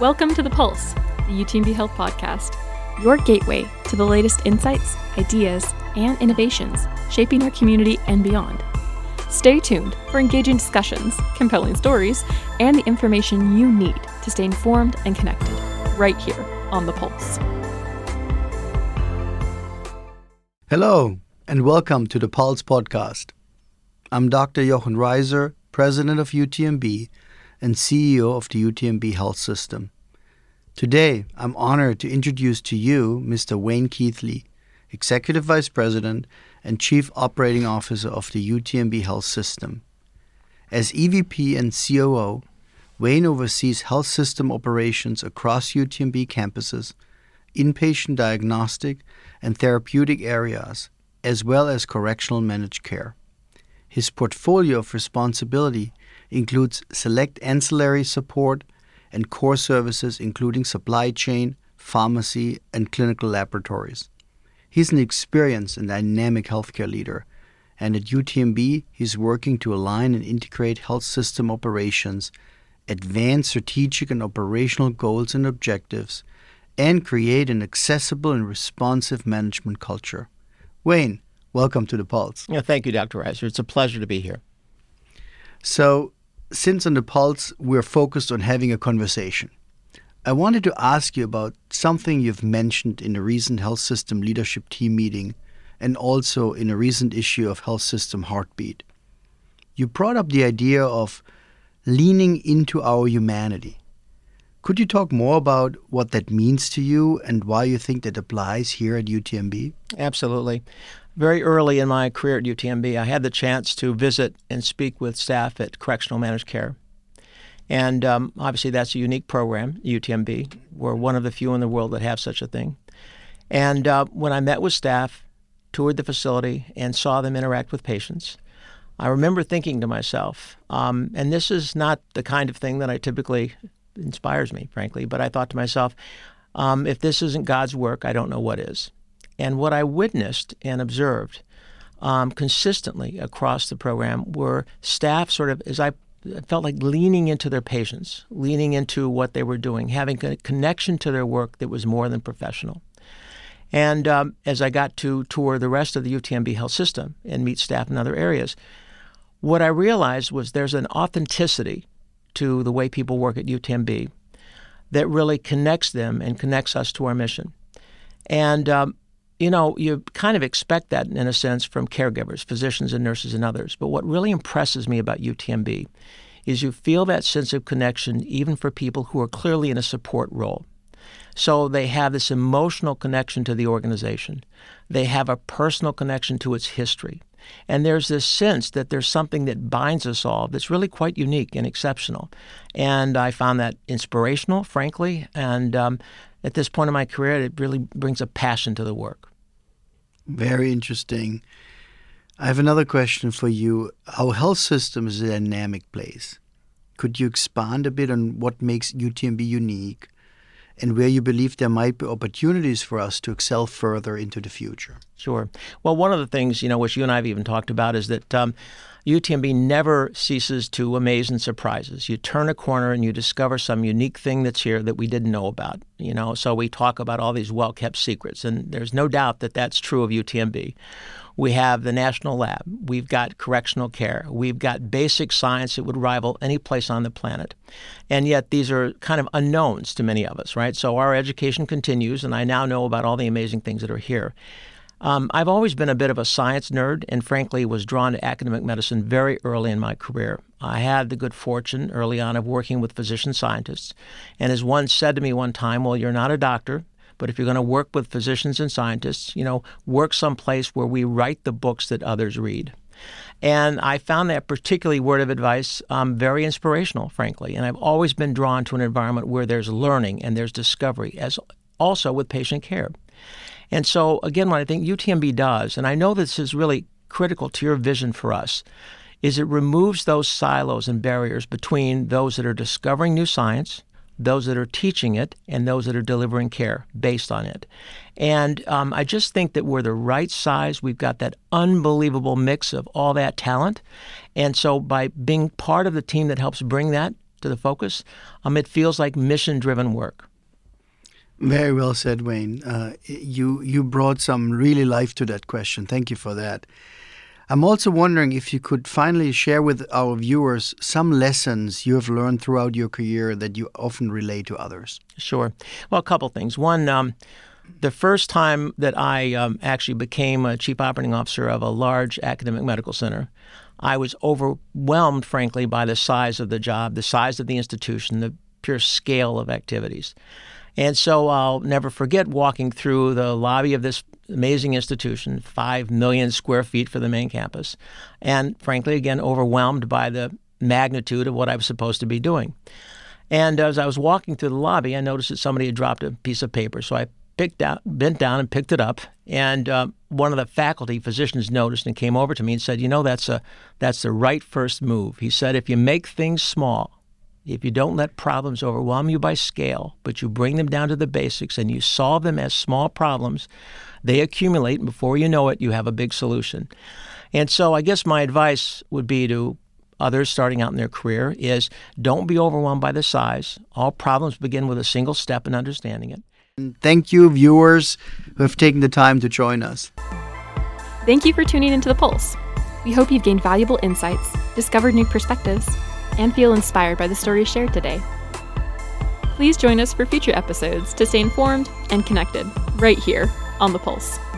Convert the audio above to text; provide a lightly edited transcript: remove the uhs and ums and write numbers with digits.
Welcome to The Pulse, the UTMB Health Podcast, your gateway to the latest insights, ideas, and innovations shaping our community and beyond. Stay tuned for engaging discussions, compelling stories, and the information you need to stay informed and connected right here on The Pulse. Hello, and welcome to The Pulse Podcast. I'm Dr. Jochen Reiser, President of UTMB and CEO of the UTMB Health System. Today, I'm honored to introduce to you Mr. Wayne Keithley, Executive Vice President and Chief Operating Officer of the UTMB Health System. As EVP and COO, Wayne oversees health system operations across UTMB campuses, inpatient diagnostic and therapeutic areas, as well as correctional managed care. His portfolio of responsibility includes select ancillary support and core services including supply chain, pharmacy, and clinical laboratories. He's an experienced and dynamic healthcare leader, and at UTMB, he's working to align and integrate health system operations, advance strategic and operational goals and objectives, and create an accessible and responsive management culture. Wayne, welcome to The Pulse. Thank you, Dr. Reiser. It's a pleasure to be here. So, since on The Pulse, we're focused on having a conversation, I wanted to ask you about something you've mentioned in a recent health system leadership team meeting and also in a recent issue of Health System Heartbeat. You brought up the idea of leaning into our humanity. Could you talk more about what that means to you and why you think that applies here at UTMB? Absolutely. Very early in my career at UTMB, I had the chance to visit and speak with staff at Correctional Managed Care. And obviously that's a unique program, UTMB. We're one of the few in the world that have such a thing. And when I met with staff, toured the facility, and saw them interact with patients, I remember thinking to myself, and this is not the kind of thing that I typically inspires me, frankly, but I thought to myself, if this isn't God's work, I don't know what is. And what I witnessed and observed consistently across the program were staff sort of, as I felt like leaning into their patients, leaning into what they were doing, having a connection to their work that was more than professional. And as I got to tour the rest of the UTMB health system and meet staff in other areas, what I realized was there's an authenticity to the way people work at UTMB that really connects them and connects us to our mission. And you kind of expect that in a sense from caregivers, physicians and nurses and others. But what really impresses me about UTMB is you feel that sense of connection even for people who are clearly in a support role. So they have this emotional connection to the organization. They have a personal connection to its history. And there's this sense that there's something that binds us all that's really quite unique and exceptional. And I found that inspirational, frankly. And at this point in my career, it really brings a passion to the work. Very interesting. I have another question for you. Our health system is a dynamic place. Could you expand a bit on what makes UTMB unique and where you believe there might be opportunities for us to excel further into the future? Sure. Well, one of the things, which you and I have even talked about is that UTMB never ceases to amaze and surprise us. You turn a corner and you discover some unique thing that's here that we didn't know about. So we talk about all these well-kept secrets, and there's no doubt that that's true of UTMB. We have the National Lab. We've got correctional care. We've got basic science that would rival any place on the planet. And yet these are kind of unknowns to many of us, right? So our education continues, and I now know about all the amazing things that are here. I've always been a bit of a science nerd and frankly was drawn to academic medicine very early in my career. I had the good fortune early on of working with physician scientists. And as one said to me one time, well, you're not a doctor, but if you're going to work with physicians and scientists, work someplace where we write the books that others read. And I found that particularly word of advice very inspirational, frankly. And I've always been drawn to an environment where there's learning and there's discovery, as also with patient care. And so, again, what I think UTMB does, and I know this is really critical to your vision for us, is it removes those silos and barriers between those that are discovering new science, those that are teaching it, and those that are delivering care based on it. And I just think that we're the right size. We've got that unbelievable mix of all that talent. And so by being part of the team that helps bring that to the focus, it feels like mission-driven work. Very well said, Wayne. You brought some really life to that question. Thank you for that. I'm also wondering if you could finally share with our viewers some lessons you have learned throughout your career that you often relate to others. Sure. Well, a couple things. One, the first time that I actually became a chief operating officer of a large academic medical center, I was overwhelmed, frankly, by the size of the job, the size of the institution, the pure scale of activities. And so I'll never forget walking through the lobby of this amazing institution, 5 million square feet for the main campus, and frankly, again, overwhelmed by the magnitude of what I was supposed to be doing. And as I was walking through the lobby, I noticed that somebody had dropped a piece of paper. So I bent down and picked it up, and one of the faculty physicians noticed and came over to me and said, that's the right first move. He said, if you make things small, if you don't let problems overwhelm you by scale, but you bring them down to the basics and you solve them as small problems, they accumulate, and before you know it, you have a big solution. And so I guess my advice would be to others starting out in their career is don't be overwhelmed by the size. All problems begin with a single step in understanding it. Thank you, viewers who have taken the time to join us. Thank you for tuning into The Pulse. We hope you've gained valuable insights, discovered new perspectives, and feel inspired by the stories shared today. Please join us for future episodes to stay informed and connected right here on The Pulse.